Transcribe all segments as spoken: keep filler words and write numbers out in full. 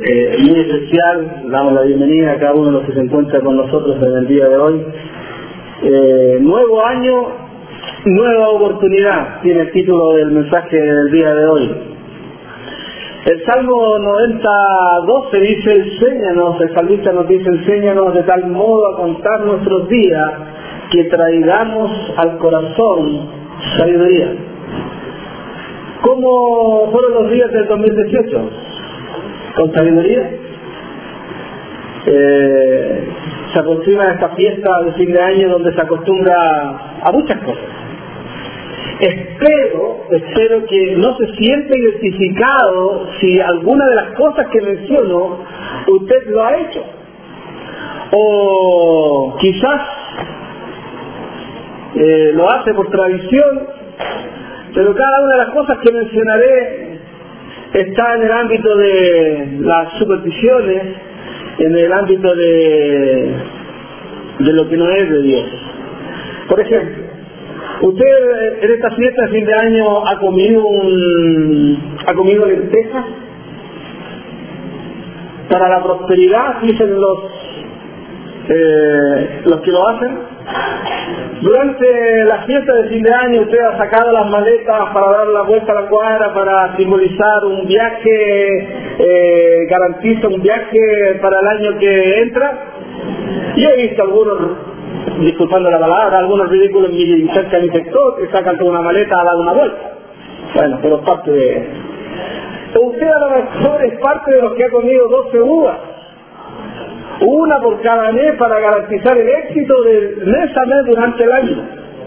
eh, muy especial. Damos la bienvenida a cada uno de los que se encuentra con nosotros en el día de hoy. Eh, nuevo año, nueva oportunidad, tiene el título del mensaje del día de hoy. El Salmo noventa doce dice: enséñanos, el salmista nos dice: enséñanos de tal modo a contar nuestros días que traigamos al corazón sabiduría. ¿Cómo fueron los días del dos mil dieciocho? ¿Con sabiduría? Eh, se aproxima esta fiesta de fin de año donde se acostumbra a muchas cosas. Espero, espero que no se sienta identificado si alguna de las cosas que menciono usted lo ha hecho. O quizás eh, lo hace por tradición, pero cada una de las cosas que mencionaré está en el ámbito de las supersticiones, en el ámbito de, de lo que no es de Dios. Por ejemplo, usted en esta fiesta de fin de año ha comido un, ha comido lentejas para la prosperidad, dicen los eh, los que lo hacen. Durante la fiesta de fin de año usted ha sacado las maletas para dar la vuelta a la cuadra, para simbolizar un viaje, eh, garantiza un viaje para el año que entra. Y he visto algunos, disculpando la palabra, algunos ridículos en mi cerca de mi sector que sacan toda una maleta a dar una vuelta. Bueno, pero es parte de... Usted a lo mejor es parte de los que ha comido doce uvas, una por cada mes, para garantizar el éxito de mes a mes durante el año.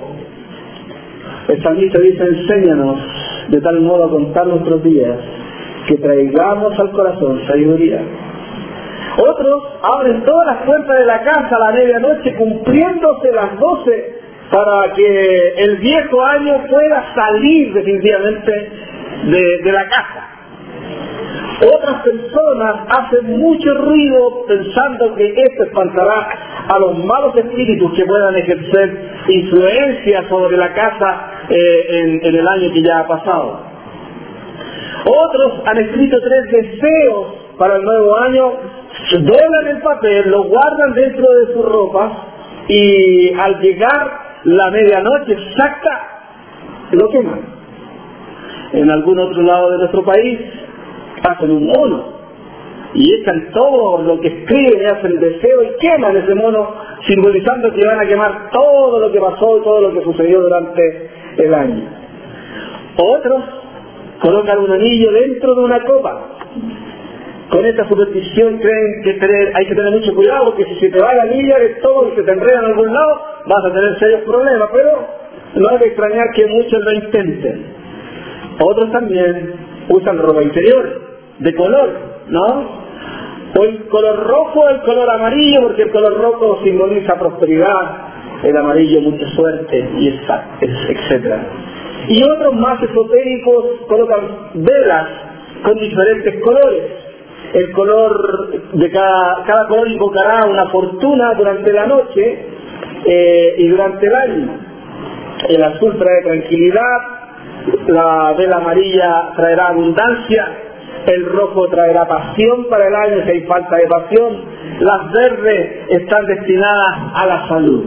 El salmista dice: enséñanos de tal modo a contar nuestros días que traigamos al corazón sabiduría. Otros abren todas las puertas de la casa a la medianoche, cumpliéndose las doce, para que el viejo año pueda salir definitivamente de, de la casa. Otras personas hacen mucho ruido pensando que esto espantará a los malos espíritus que puedan ejercer influencia sobre la casa eh, en, en el año que ya ha pasado. Otros han escrito tres deseos para el nuevo año, doblan el papel, lo guardan dentro de su ropa y al llegar la medianoche exacta lo queman. En algún otro lado de nuestro país hacen un mono y echan todo lo que escriben, hacen el deseo y queman ese mono, simbolizando que van a quemar todo lo que pasó y todo lo que sucedió durante el año. Otros colocan un anillo dentro de una copa. Con esta superstición creen que tener, hay que tener mucho cuidado, porque si se te va el anillo de todo y se te enreda en algún lado, vas a tener serios problemas, pero no hay que extrañar que muchos lo intenten. Otros también usan ropa interior de color, ¿no? O el color rojo o el color amarillo, porque el color rojo simboliza prosperidad, el amarillo mucha suerte, y etcétera. Y otros más esotéricos colocan velas con diferentes colores. El color de cada, cada color invocará una fortuna durante la noche eh, y durante el año. El azul trae tranquilidad, la vela amarilla traerá abundancia, el rojo traerá pasión para el año si hay falta de pasión, las verdes están destinadas a la salud.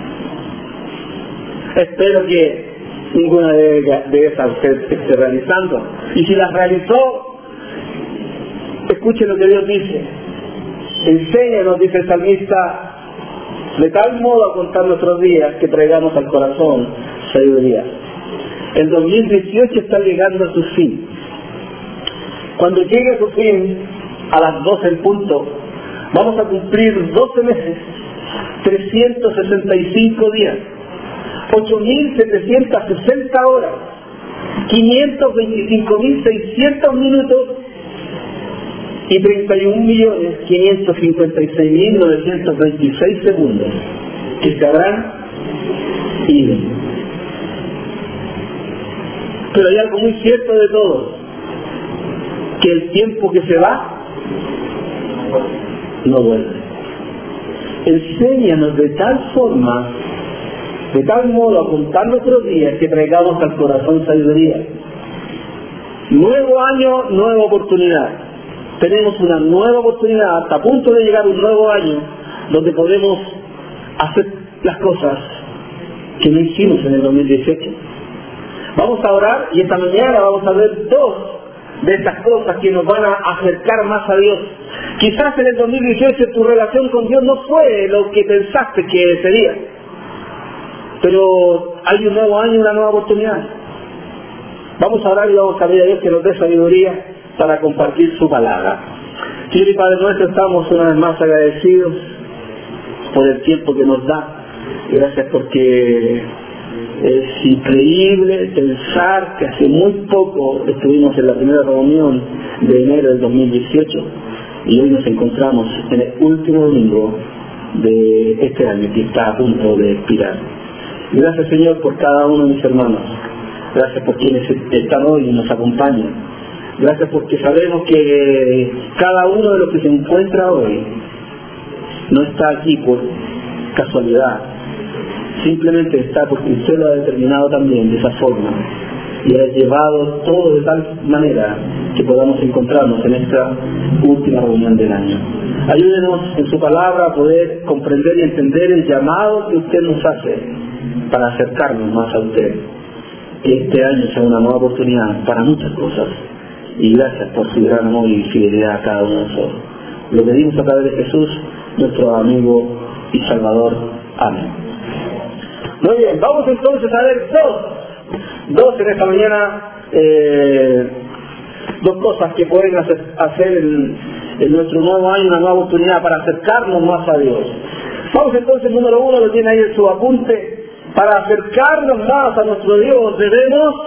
Espero que ninguna de, de esas usted esté realizando, y si las realizó, escuche lo que Dios dice: enséñanos, dice el salmista, de tal modo a contar nuestros días que traigamos al corazón sabiduría. El dos mil dieciocho está llegando a su fin. Cuando llegue a su fin, a las doce en punto, vamos a cumplir doce meses, trescientos sesenta y cinco días, ocho mil setecientas sesenta horas, quinientos veinticinco mil seiscientos minutos y treinta y un millones quinientos cincuenta y seis mil novecientos veintiséis segundos que se habrán ido. Pero hay algo muy cierto de todo, que el tiempo que se va no vuelve. Enséñanos de tal forma, de tal modo a contar nuestros días que traigamos al corazón sabiduría. Nuevo año, nueva oportunidad. tenemos una nueva oportunidad, hasta a punto de llegar un nuevo año, donde podemos hacer las cosas que no hicimos en el dos mil dieciocho. Vamos a orar y esta mañana vamos a ver dos de estas cosas que nos van a acercar más a Dios. Quizás en el dos mil dieciocho tu relación con Dios no fue lo que pensaste que sería, pero hay un nuevo año, una nueva oportunidad. Vamos a orar y vamos a pedir a Dios que nos dé sabiduría para compartir su palabra. Señor y Padre nuestro, estamos una vez más agradecidos por el tiempo que nos da. Gracias porque es increíble pensar que hace muy poco estuvimos en la primera reunión de enero del dos mil dieciocho y hoy nos encontramos en el último domingo de este año que está a punto de expirar. Gracias, Señor, por cada uno de mis hermanos. Gracias por quienes están hoy y nos acompañan. Gracias porque sabemos que cada uno de los que se encuentra hoy no está aquí por casualidad. Simplemente está porque usted lo ha determinado también de esa forma y ha llevado todo de tal manera que podamos encontrarnos en esta última reunión del año. Ayúdenos en su palabra a poder comprender y entender el llamado que usted nos hace para acercarnos más a usted. Que este año sea una nueva oportunidad para muchas cosas y gracias por su gran amor y fidelidad a cada uno de nosotros. Lo pedimos a través de Jesús, nuestro amigo y Salvador. Amén. Muy bien, vamos entonces a ver dos, dos en esta mañana, eh, dos cosas que pueden hacer, hacer en, en nuestro nuevo año, una nueva oportunidad para acercarnos más a Dios. Vamos entonces, número uno, lo tiene ahí en su apunte, para acercarnos más a nuestro Dios debemos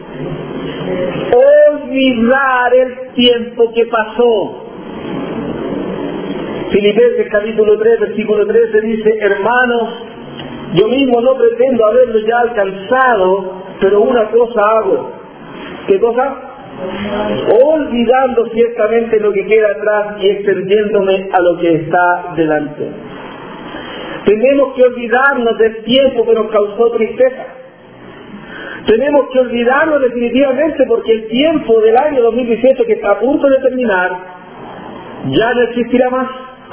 olvidar el tiempo que pasó. Filipenses capítulo tres, versículo trece dice: hermanos, yo mismo no pretendo haberlo ya alcanzado, pero una cosa hago. ¿Qué cosa? Olvidando ciertamente lo que queda atrás y extendiéndome a lo que está delante. Tenemos que olvidarnos del tiempo que nos causó tristeza. Tenemos que olvidarnos definitivamente porque el tiempo del año dos mil dieciocho que está a punto de terminar ya no existirá más.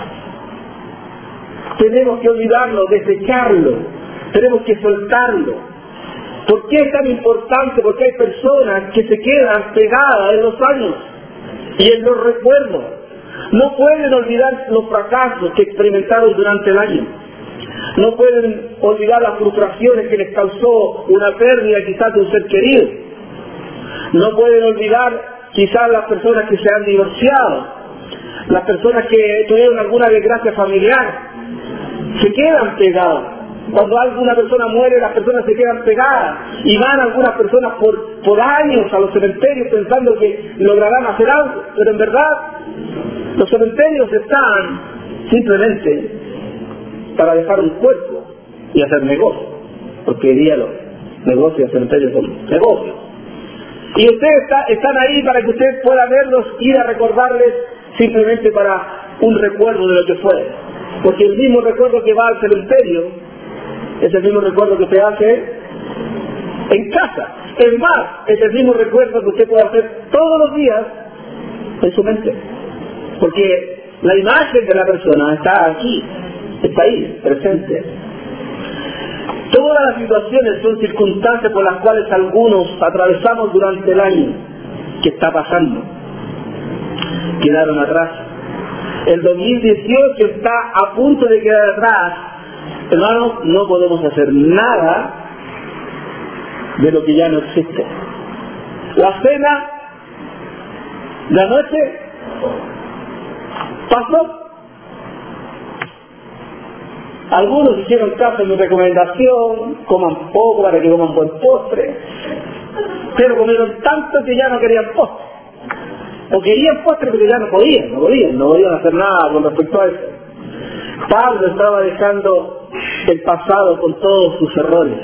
Tenemos que olvidarlo, desecharlo, tenemos que soltarlo. ¿Por qué es tan importante? Porque hay personas que se quedan pegadas en los años y en los recuerdos. No pueden olvidar los fracasos que experimentaron durante el año. No pueden olvidar las frustraciones que les causó una pérdida quizás de un ser querido. No pueden olvidar quizás las personas que se han divorciado, las personas que tuvieron alguna desgracia familiar. Se quedan pegadas. Cuando alguna persona muere, las personas se quedan pegadas y van algunas personas por, por años a los cementerios pensando que lograrán hacer algo, pero en verdad los cementerios están simplemente para dejar un cuerpo y hacer negocio, porque hoy día los negocios y cementerios son negocios. Y ustedes está, están ahí para que usted pueda verlos, ir a recordarles simplemente para un recuerdo de lo que fue. Porque el mismo recuerdo que va al cementerio es el mismo recuerdo que usted hace en casa. Es más, es el mismo recuerdo que usted puede hacer todos los días en su mente. Porque la imagen de la persona está aquí, está ahí, presente. Todas las situaciones son circunstancias por las cuales algunos atravesamos durante el año que está pasando. Quedaron atrás. El dos mil dieciocho está a punto de quedar atrás. Hermanos, no podemos hacer nada de lo que ya no existe. La cena, la noche, pasó. Algunos hicieron caso de mi recomendación, coman poco para que coman buen postre, pero comieron tanto que ya no querían postre. O querían postre porque ya no podían, no podían, no podían hacer nada con respecto a eso. Pablo estaba dejando el pasado con todos sus errores,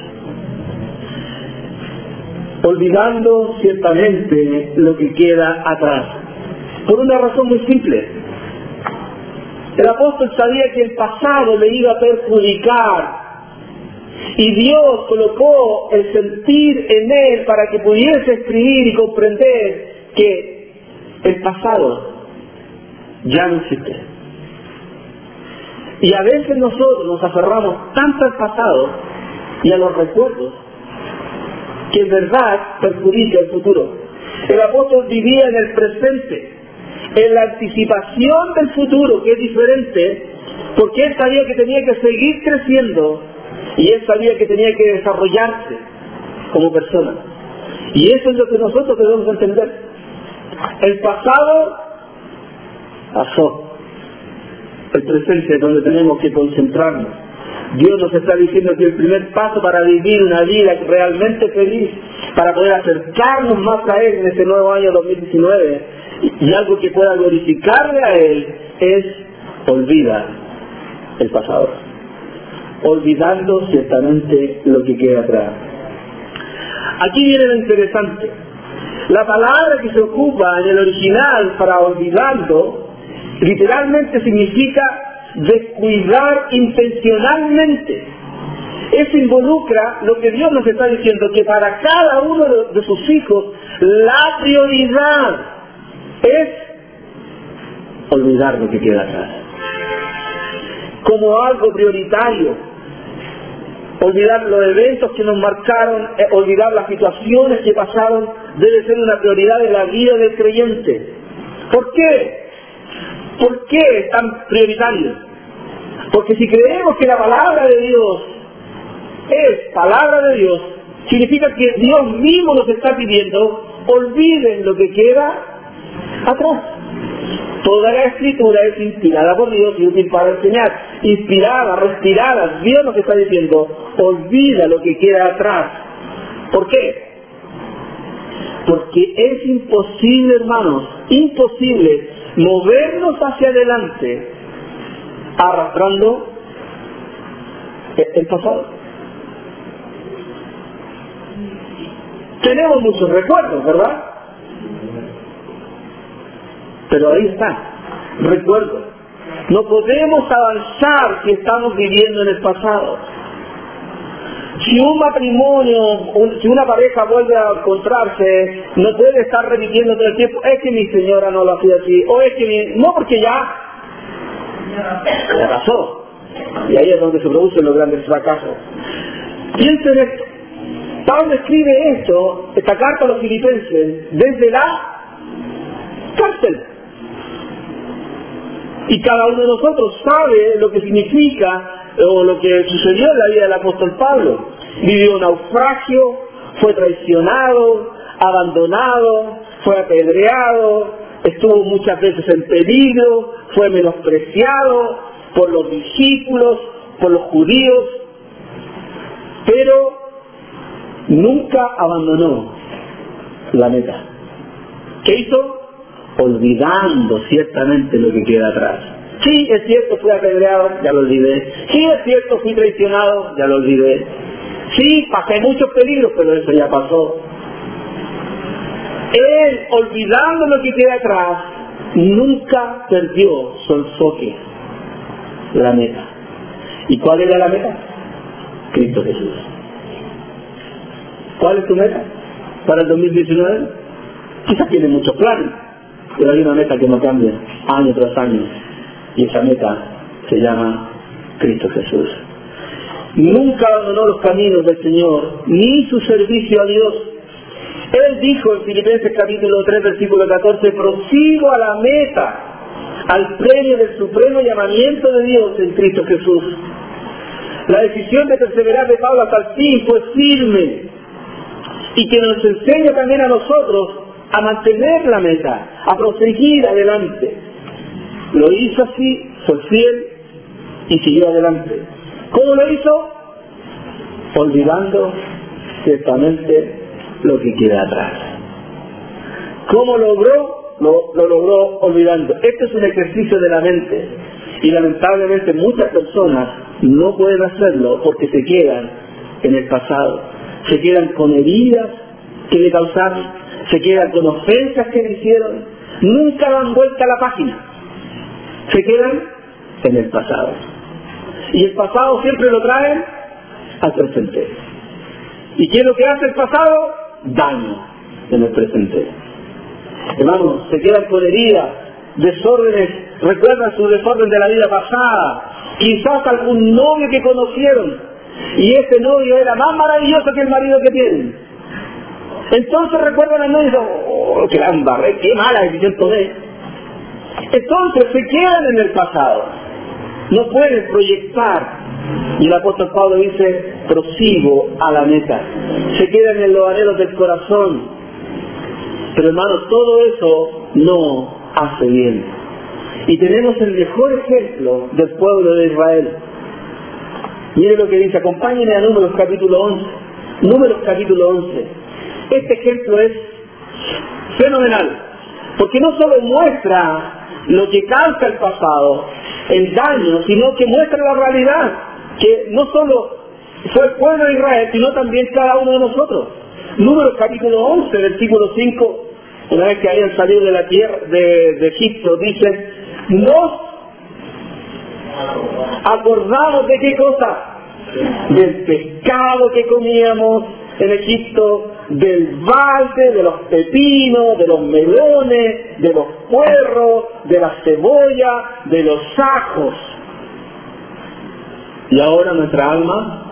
olvidando ciertamente lo que queda atrás, por una razón muy simple. El apóstol sabía que el pasado le iba a perjudicar y Dios colocó el sentir en él para que pudiese escribir y comprender que el pasado ya no existe. Y a veces nosotros nos aferramos tanto al pasado y a los recuerdos que en verdad perjudica el futuro. El apóstol vivía en el presente, en la anticipación del futuro, que es diferente, porque él sabía que tenía que seguir creciendo y él sabía que tenía que desarrollarse como persona. Y eso es lo que nosotros debemos entender. El pasado pasó. El presente es donde tenemos que concentrarnos. Dios nos está diciendo que el primer paso para vivir una vida realmente feliz, para poder acercarnos más a Él en este nuevo año dos mil diecinueve, y algo que pueda glorificarle a Él, es olvidar el pasado. Olvidando ciertamente lo que queda atrás. Aquí viene lo interesante. La palabra que se ocupa en el original para olvidando, literalmente significa descuidar intencionalmente. Eso involucra lo que Dios nos está diciendo, que para cada uno de, de sus hijos la prioridad es olvidar lo que queda atrás. Como algo prioritario. Olvidar los eventos que nos marcaron, eh, olvidar las situaciones que pasaron, debe ser una prioridad de la vida del creyente. ¿Por qué? ¿Por qué es tan prioritario? Porque si creemos que la palabra de Dios es palabra de Dios, significa que Dios mismo nos está pidiendo, olviden lo que queda atrás. Toda la escritura es inspirada por Dios y útil para enseñar, inspirada, respirada. Dios nos está diciendo, olvida lo que queda atrás. ¿Por qué? Porque es imposible, hermanos, imposible movernos hacia adelante arrastrando el pasado. Tenemos muchos recuerdos, ¿verdad? Pero ahí está, recuerdo. No podemos avanzar si estamos viviendo en el pasado. Si un matrimonio, un, si una pareja vuelve a encontrarse, no puede estar repitiendo todo el tiempo, es que mi señora no lo hacía así, o es que mi... No, porque ya, ya pasó. Y ahí es donde se producen los grandes fracasos. Piensen esto. Pablo escribe esto, esta carta a los filipenses, desde la cárcel. Y cada uno de nosotros sabe lo que significa o lo que sucedió en la vida del apóstol Pablo. Vivió un naufragio, fue traicionado, abandonado, fue apedreado, estuvo muchas veces en peligro, fue menospreciado por los discípulos, por los judíos, pero nunca abandonó la meta. ¿Qué hizo? Olvidando ciertamente lo que queda atrás. Sí, es cierto, fui apedreado, ya lo olvidé. Sí, es cierto, fui traicionado, ya lo olvidé. Sí, pasé muchos peligros, pero eso ya pasó. Él, olvidando lo que queda atrás, nunca perdió su enfoque, la meta. ¿Y cuál era la meta? Cristo Jesús. ¿Cuál es tu meta para el dos mil diecinueve? Quizás tiene muchos planes, pero hay una meta que no cambia año tras año, y esa meta se llama Cristo Jesús. Nunca abandonó los caminos del Señor, ni su servicio a Dios. Él dijo en Filipenses capítulo tres, versículo catorce, prosigo a la meta, al premio del supremo llamamiento de Dios en Cristo Jesús. La decisión de perseverar de Pablo hasta el fin fue firme, y que nos enseña también a nosotros a mantener la meta, a proseguir adelante. Lo hizo así, fue fiel y siguió adelante. ¿Cómo lo hizo? Olvidando ciertamente lo que queda atrás. ¿Cómo logró? Lo, lo logró olvidando. Esto es un ejercicio de la mente, y lamentablemente muchas personas no pueden hacerlo porque se quedan en el pasado, se quedan con heridas que le causaron, se quedan con ofensas que le hicieron, nunca dan vuelta a la página, se quedan en el pasado. Y el pasado siempre lo traen al presente. ¿Y qué es lo que hace el pasado? Daño en el presente. Hermanos, se quedan con heridas desórdenes, recuerdan su desorden de la vida pasada, quizás algún novio que conocieron, y ese novio era más maravilloso que el marido que tienen. Entonces recuerdan al novio y dicen, oh, qué lámpara, qué mala decisión tomé. Entonces se quedan en el pasado, no pueden proyectar. Y el apóstol Pablo dice, prosigo a la meta. Se quedan en los anhelos del corazón. Pero hermanos, todo eso no hace bien. Y tenemos el mejor ejemplo del pueblo de Israel. Miren lo que dice, acompáñenme a Números capítulo once. Números capítulo once. Este ejemplo es fenomenal, porque no solo muestra lo que causa el pasado, el daño, sino que muestra la realidad, que no solo fue el pueblo de Israel, sino también cada uno de nosotros. Números capítulo once, versículo cinco, una vez que habían salido de la tierra de, de Egipto, dice, nos acordamos de qué cosa, del pescado que comíamos en Egipto, del balde, de los pepinos, de los melones, de los puerros, de la cebolla, de los ajos. Y ahora nuestra alma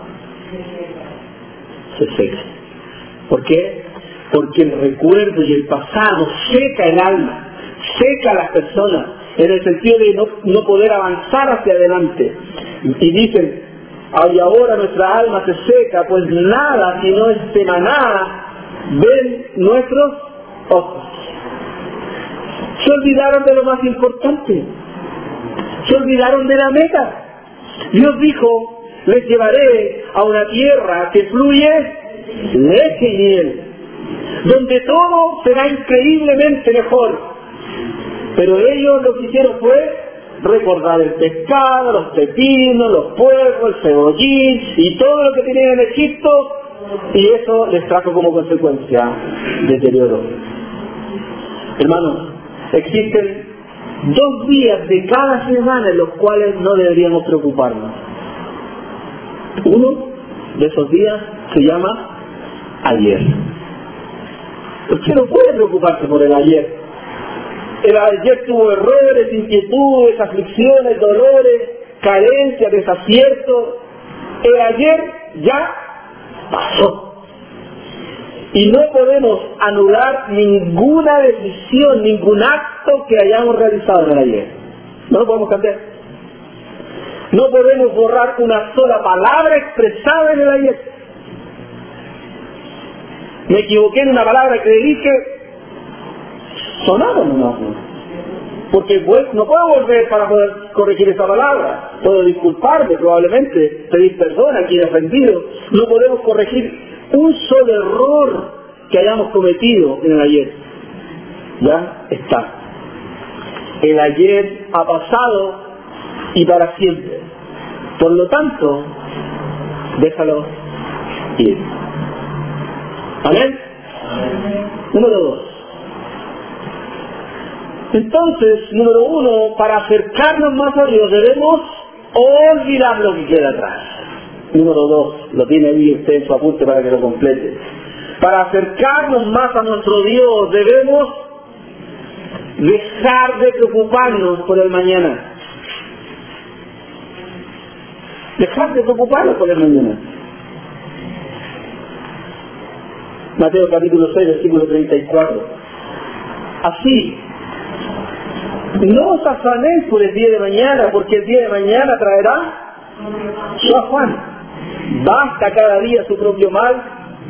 se seca. ¿Por qué? Porque el recuerdo y el pasado seca el alma, seca a las personas, en el sentido de no, no poder avanzar hacia adelante. Y dicen, ay, ahora nuestra alma se seca, pues nada, si no es semanal, ven nuestros ojos. Se olvidaron de lo más importante, se olvidaron de la meta. Dios dijo, les llevaré a una tierra que fluye leche y miel, donde todo será increíblemente mejor. Pero ellos lo que hicieron fue recordar el pescado, los pepinos, los puerros, el cebollín y todo lo que tenían en Egipto, y eso les trajo como consecuencia deterioro. Hermanos, existen dos días de cada semana en los cuales no deberíamos preocuparnos. Uno de esos días se llama ayer. Usted no puede preocuparse por el ayer. El ayer tuvo errores, inquietudes, aflicciones, dolores, carencias, desaciertos. El ayer ya pasó. Y no podemos anular ninguna decisión, ningún acto que hayamos realizado en el ayer. No lo podemos cambiar. No podemos borrar una sola palabra expresada en el ayer. Me equivoqué en una palabra que dije, sonaba nomás. Porque pues, no puedo volver para poder corregir esa palabra. Puedo disculparme probablemente, pedir perdón a quien he ofendido. No podemos corregir un solo error que hayamos cometido en el ayer. Ya está. El ayer ha pasado y para siempre. Por lo tanto, déjalo ir. ¿Amén? Número dos. Entonces, número uno, para acercarnos más a Dios debemos olvidar lo que queda atrás. Número dos, lo tiene ahí usted en su apunte para que lo complete. Para acercarnos más a nuestro Dios debemos dejar de preocuparnos por el mañana. Dejar de preocuparnos por el mañana. Mateo capítulo seis, versículo treinta y cuatro. Así, no os afanéis por el día de mañana, porque el día de mañana traerá su afán. Basta cada día su propio mal.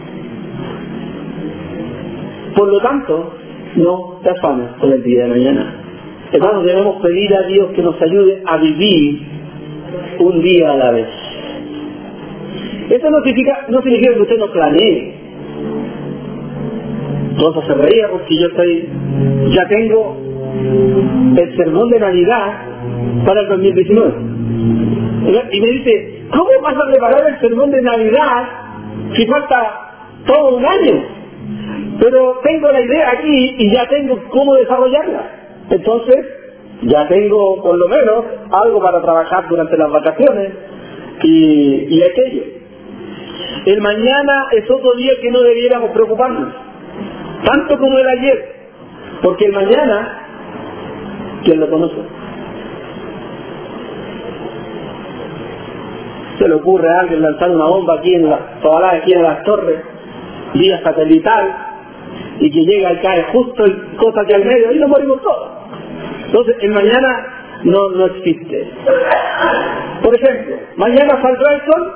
Por lo tanto, no te afanes por el día de mañana. Hermanos, debemos pedir a Dios que nos ayude a vivir un día a la vez. Eso no significa, no significa que usted no planee. Rosa se reía porque yo estoy, ya tengo el sermón de Navidad para el dos mil diecinueve. Y me dice, ¿cómo vas a preparar el sermón de Navidad si falta todo un año? Pero tengo la idea aquí y ya tengo cómo desarrollarla. Entonces, ya tengo por lo menos algo para trabajar durante las vacaciones y, y aquello. El mañana es otro día que no debiéramos preocuparnos, tanto como el ayer, porque el mañana ¿Quién lo conoce? ¿Se le ocurre a alguien lanzar una bomba aquí en la, toda la aquí en las torres, vía satelital, y que llega y cae justo y cosa que al medio, y nos morimos todos? Entonces, el mañana no, no existe. Por ejemplo, mañana saldrá el sol.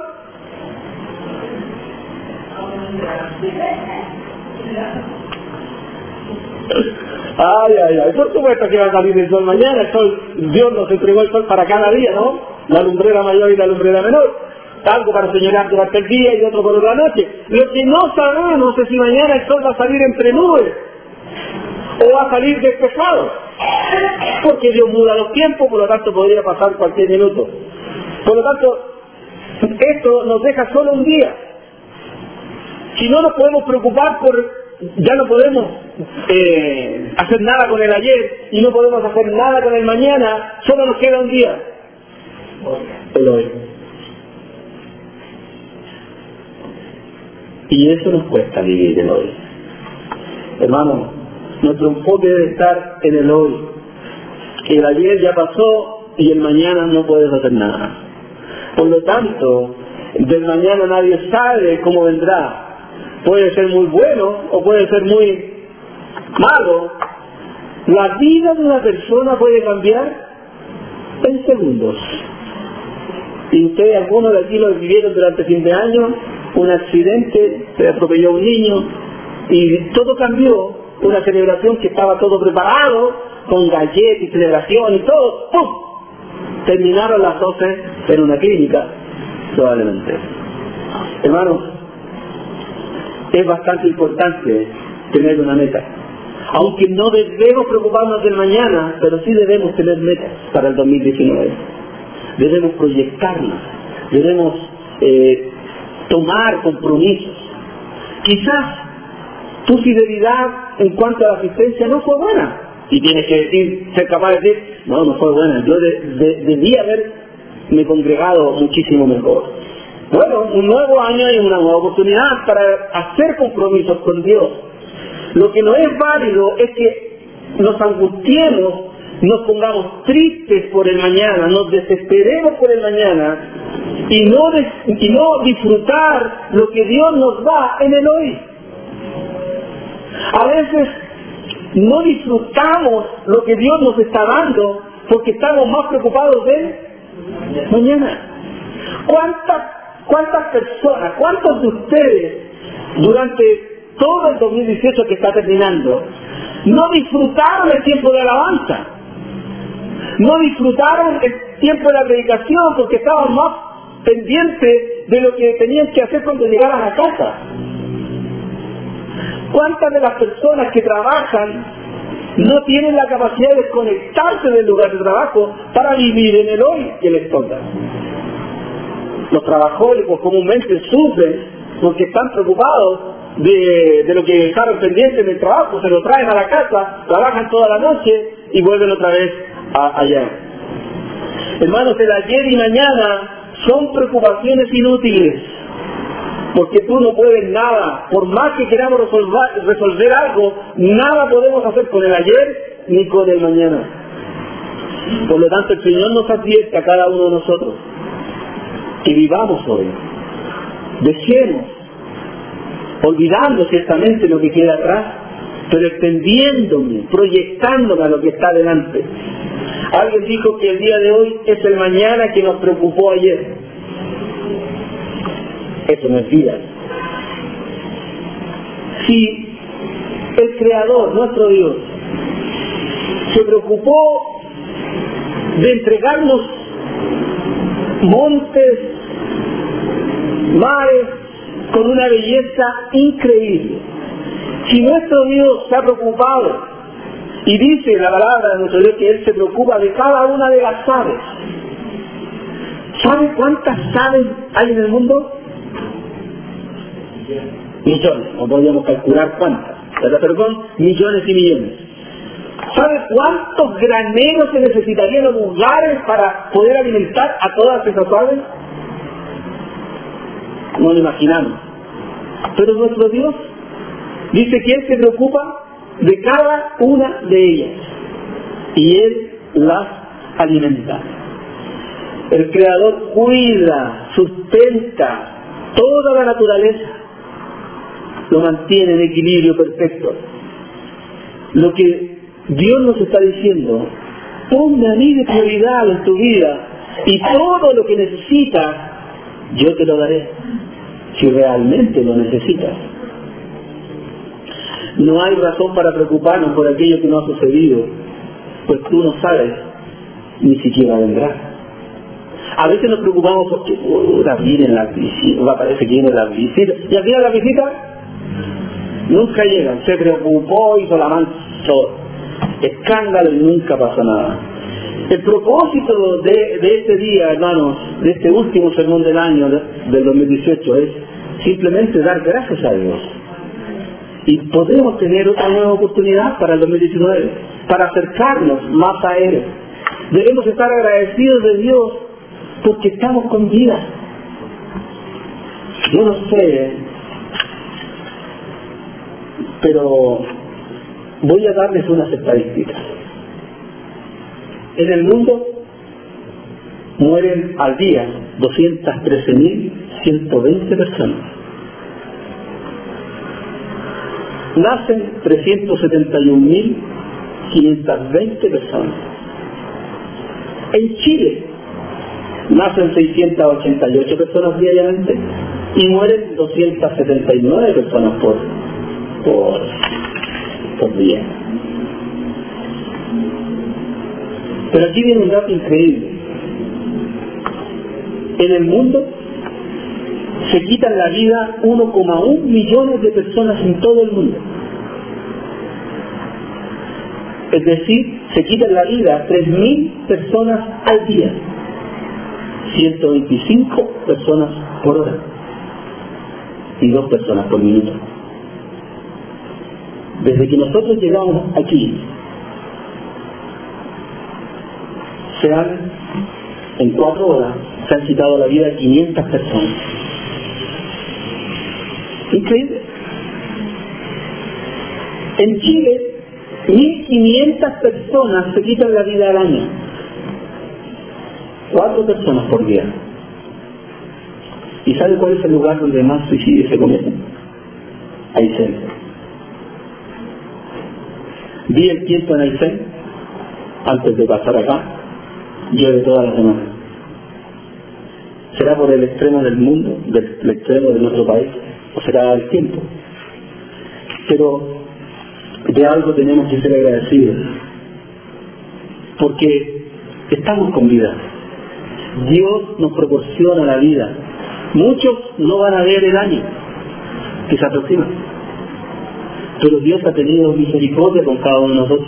Ay, ay, ay, por supuesto que va a salir el sol mañana. El sol, Dios nos entregó el sol para cada día, ¿no? La lumbrera mayor y la lumbrera menor. Algo para señalar durante el día y otro por la noche. Lo que no sabemos es si mañana el sol va a salir entre nubes o va a salir despejado, porque Dios muda los tiempos, por lo tanto podría pasar cualquier minuto. Por lo tanto, esto nos deja solo un día. Si no nos podemos preocupar por, ya no podemos eh, hacer nada con el ayer y no podemos hacer nada con el mañana, solo nos queda un día, el hoy. Y eso nos cuesta vivir el hoy. Hermano, nuestro enfoque debe estar en el hoy. Que el ayer ya pasó y el mañana no puedes hacer nada. Por lo tanto, del mañana nadie sabe cómo vendrá. Puede ser muy bueno o puede ser muy malo. La vida de una persona puede cambiar en segundos. Y ustedes, algunos de aquí lo vivieron durante fin de año, un accidente, se atropelló un niño y todo cambió. Una celebración que estaba todo preparado, con galletas y celebración y todo, ¡pum! Terminaron las doce en una clínica, probablemente. Hermanos, es bastante importante tener una meta. Aunque no debemos preocuparnos del mañana, pero sí debemos tener metas para el dos mil diecinueve. Debemos proyectarnos, debemos eh, tomar compromisos. Quizás tu fidelidad en cuanto a la asistencia no fue buena y tienes que decir, ser capaz de decir, no, no fue buena, yo de, de, debí haberme congregado muchísimo mejor. Bueno, un nuevo año y una nueva oportunidad para hacer compromisos con Dios. Lo que no es válido es que nos angustiemos, nos pongamos tristes por el mañana, nos desesperemos por el mañana y no, des, y no disfrutar lo que Dios nos da en el hoy. A veces no disfrutamos lo que Dios nos está dando porque estamos más preocupados de mañana. ¿Cuántas, cuántas personas, cuántos de ustedes durante todo el dos mil dieciocho que está terminando no disfrutaron el tiempo de alabanza? No disfrutaron el tiempo de la predicación porque estaban más pendientes de lo que tenían que hacer cuando llegaran a casa. ¿Cuántas de las personas que trabajan no tienen la capacidad de desconectarse del lugar de trabajo para vivir en el hoy que les toca? Los trabajólicos comúnmente sufren porque están preocupados de, de lo que dejaron pendiente en el trabajo, se lo traen a la casa, trabajan toda la noche y vuelven otra vez a, allá. Hermanos, el ayer y mañana son preocupaciones inútiles. Porque tú no puedes nada, por más que queramos resolver, resolver algo, nada podemos hacer con el ayer ni con el mañana. Por lo tanto, el Señor nos advierte a cada uno de nosotros que vivamos hoy, deseemos, olvidando ciertamente lo que queda atrás, pero extendiéndome, proyectándome a lo que está delante. Alguien dijo que el día de hoy es el mañana que nos preocupó ayer. Eso no es vida. Si el Creador, nuestro Dios, se preocupó de entregarnos montes, mares, con una belleza increíble, si nuestro Dios se ha preocupado, y dice la palabra de nuestro Dios que Él se preocupa de cada una de las aves, ¿sabe cuántas aves hay en el mundo? Millones, no podríamos calcular cuántas, pero perdón, millones y millones. ¿Sabe cuántos graneros se necesitarían los lugares para poder alimentar a todas esas aves? No lo imaginamos. Pero nuestro Dios dice que Él se preocupa de cada una de ellas. Y Él las alimenta. El Creador cuida, sustenta toda la naturaleza, lo mantiene en equilibrio perfecto. Lo que Dios nos está diciendo: ponme a mí de prioridad en tu vida y todo lo que necesitas yo te lo daré, si realmente lo necesitas. No hay razón para preocuparnos por aquello que no ha sucedido, pues tú no sabes, ni siquiera vendrá. A veces nos preocupamos porque ahora vienen las visitas, parece que vienen las visitas, y al final las visitas nunca llegan. Se preocupó, hizo la mancha, escándalo y nunca pasa nada. El propósito de, de este día, hermanos, de este último sermón del año del dos mil dieciocho, es simplemente dar gracias a Dios. Y podemos tener otra nueva oportunidad para el dos mil diecinueve, para acercarnos más a Él. Debemos estar agradecidos de Dios porque estamos con vida. Yo no sé, pero voy a darles unas estadísticas. En el mundo mueren al día doscientas trece mil ciento veinte personas. Nacen trescientos setenta y un mil quinientas veinte personas. En Chile nacen seiscientas ochenta y ocho personas diariamente y mueren doscientas setenta y nueve personas por, por, por día. Pero aquí viene un dato increíble. En el mundo se quitan la vida uno coma uno millones de personas en todo el mundo. Es decir, se quitan la vida tres mil personas al día, ciento veinticinco personas por hora y dos personas por minuto. Desde que nosotros llegamos aquí, se han, en cuatro horas, se han quitado la vida a quinientas personas. Increíble. En Chile, mil quinientas personas se quitan la vida al año. Cuatro personas por día. ¿Y sabe cuál es el lugar donde más suicidios se cometen? Aysén. Vi el tiempo en Aysén, antes de pasar acá, llueve toda la semana. ¿Será por el extremo del mundo, del, del extremo de nuestro país? ¿O será el tiempo? Pero de algo tenemos que ser agradecidos, porque estamos con vida. Dios nos proporciona la vida. Muchos no van a ver el año que se aproxima, pero Dios ha tenido misericordia con cada uno de nosotros,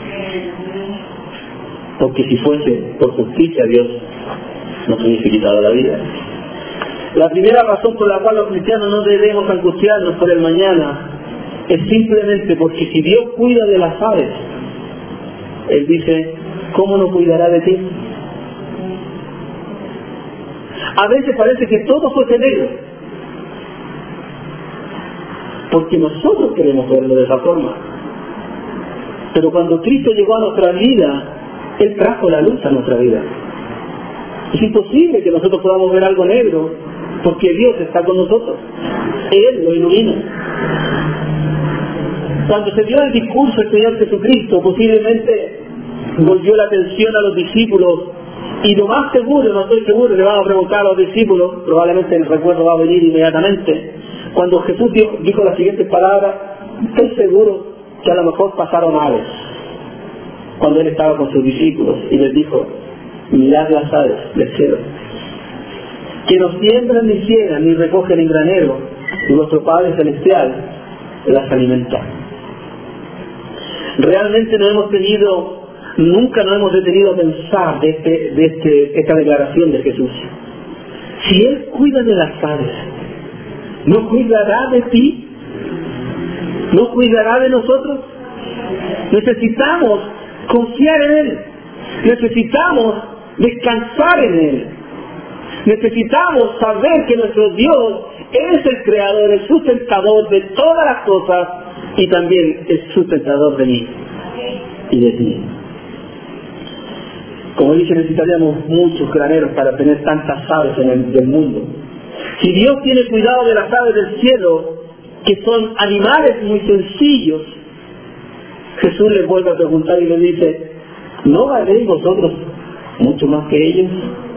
porque si fuese por justicia, Dios nos hubiese quitado la vida. La primera razón por la cual los cristianos no debemos angustiarnos por el mañana es simplemente porque si Dios cuida de las aves, Él dice: ¿cómo no cuidará de ti? A veces parece que todo fuese negro, porque nosotros queremos verlo de esa forma. Pero cuando Cristo llegó a nuestra vida, Él trajo la luz a nuestra vida. Es imposible que nosotros podamos ver algo negro, porque Dios está con nosotros. Él lo ilumina. Cuando se dio el discurso del Señor Jesucristo, posiblemente volvió la atención a los discípulos, y lo más seguro, no estoy seguro, le van a preguntar a los discípulos, probablemente el recuerdo va a venir inmediatamente, cuando Jesús dijo, dijo las siguientes palabras: estoy seguro que a lo mejor pasaron aves, cuando Él estaba con sus discípulos, y les dijo: mirad las aves del cielo, que no siembran ni ciegan ni recogen en granero, y vuestro Padre Celestial las alimenta. Realmente no hemos tenido, nunca nos hemos detenido a pensar de, este, de este, esta declaración de Jesús. Si Él cuida de las aves, ¿no cuidará de ti? ¿No cuidará de nosotros? Necesitamos confiar en Él. Necesitamos descansar en Él. Necesitamos saber que nuestro Dios es el creador, el sustentador de todas las cosas, y también el sustentador de mí y de ti. Como dije, necesitaríamos muchos graneros para tener tantas aves en el del mundo. Si Dios tiene cuidado de las aves del cielo, que son animales muy sencillos, Jesús les vuelve a preguntar y les dice, ¿no valéis vosotros mucho más que ellos?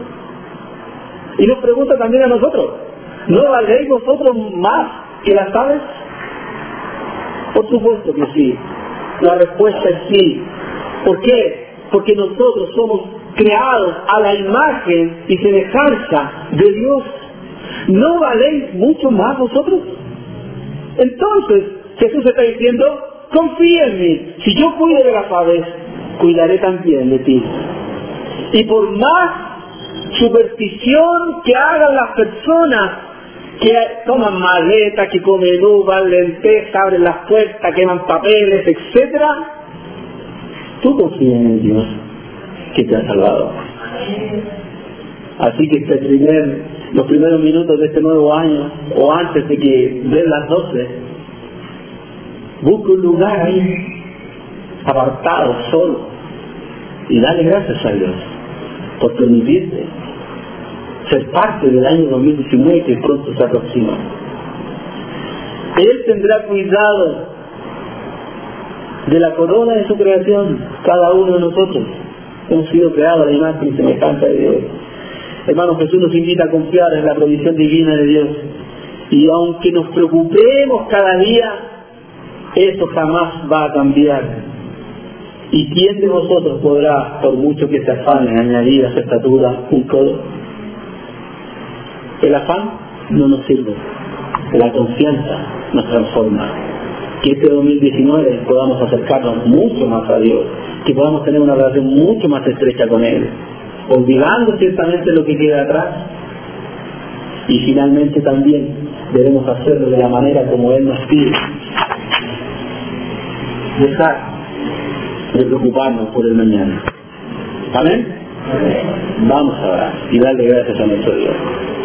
Y nos pregunta también a nosotros, ¿no valéis vosotros más que las aves? Por supuesto que sí. La respuesta es sí. ¿Por qué? Porque nosotros somos creados a la imagen y semejanza de Dios. ¿No valéis mucho más vosotros? Entonces, Jesús está diciendo, confía en mí. Si yo cuido de las aves, cuidaré también de ti. Y por más superstición que hagan las personas, que toman maletas, que comen uvas, lentejas, abren las puertas, queman papeles, etcétera, tú confías en Dios que te ha salvado. Así que este primer, los primeros minutos de este nuevo año, o antes de que den las doce, busca un lugar ahí, apartado, solo, y dale gracias a Dios por permitirte ser parte del año dos mil diecinueve que pronto se aproxima. Él tendrá cuidado de la corona de su creación. Cada uno de nosotros hemos sido creados a la imagen y semejanza de Dios. Hermanos, Jesús nos invita a confiar en la provisión divina de Dios. Y aunque nos preocupemos cada día, eso jamás va a cambiar. ¿Y quién de vosotros podrá, por mucho que se afane, añadir a su estatura un codo? El afán no nos sirve. La confianza nos transforma. Que este dos mil diecinueve podamos acercarnos mucho más a Dios, que podamos tener una relación mucho más estrecha con Él, olvidando ciertamente lo que queda atrás, y finalmente también debemos hacerlo de la manera como Él nos pide. Dejar de preocuparnos por el mañana. ¿Amén? Vamos a orar y darle gracias a nuestro Dios.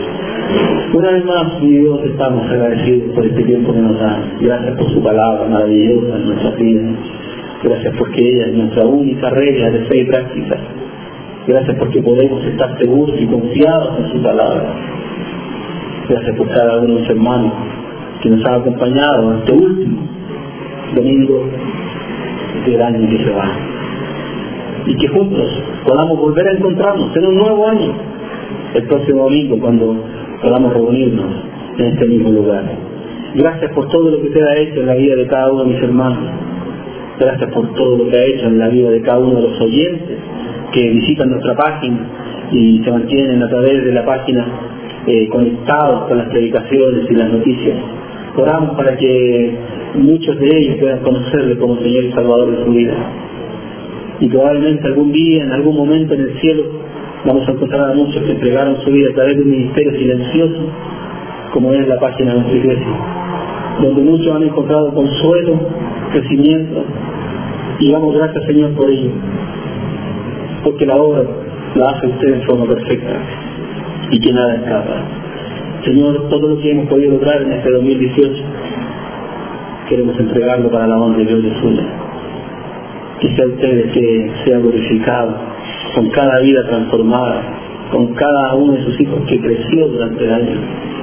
Una vez más, mi Dios, estamos agradecidos por este tiempo que nos da. Gracias por su palabra maravillosa en nuestras vidas. Gracias porque ella es nuestra única regla de fe y práctica. Gracias porque podemos estar seguros y confiados en su palabra. Gracias por cada uno de los hermanos que nos han acompañado en este último domingo del año que se va. Y que juntos podamos volver a encontrarnos en un nuevo año, el próximo domingo, cuando podamos reunirnos en este mismo lugar. Gracias por todo lo que usted ha hecho en la vida de cada uno de mis hermanos. Gracias por todo lo que ha hecho en la vida de cada uno de los oyentes que visitan nuestra página y se mantienen a través de la página eh, conectados con las predicaciones y las noticias. Oramos para que muchos de ellos puedan conocerle como Señor y Salvador de su vida. Y probablemente algún día, en algún momento en el cielo, vamos a encontrar a muchos que entregaron su vida a través de un ministerio silencioso, como es la página de nuestra iglesia, donde muchos han encontrado consuelo, crecimiento, y damos gracias, Señor, por ello, porque la obra la hace usted en forma perfecta y que nada escapa. Señor, todo lo que hemos podido lograr en este dos mil dieciocho, queremos entregarlo para la honra y gloria suya. Que sea usted el que sea glorificado con cada vida transformada, con cada uno de sus hijos que creció durante el año.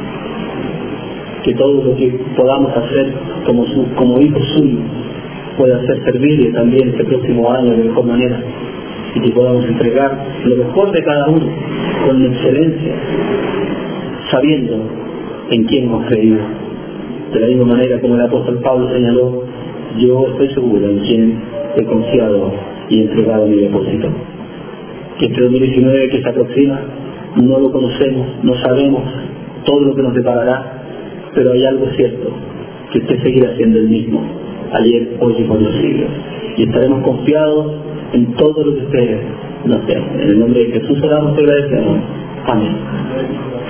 Que todo lo que podamos hacer como, su, como hijos suyos pueda ser servirle también este próximo año de mejor manera, y que podamos entregar lo mejor de cada uno con excelencia, sabiendo en quién hemos creído. De la misma manera como el apóstol Pablo señaló, yo estoy seguro en quién he confiado y entregado mi depósito. Que este dos mil diecinueve que se aproxima, no lo conocemos, no sabemos todo lo que nos deparará, pero hay algo cierto, que usted seguirá siendo el mismo, ayer, hoy y por los siglos. Y estaremos confiados en todo lo que usted nos dé. En el nombre de Jesús oramos y agradecemos. Amén.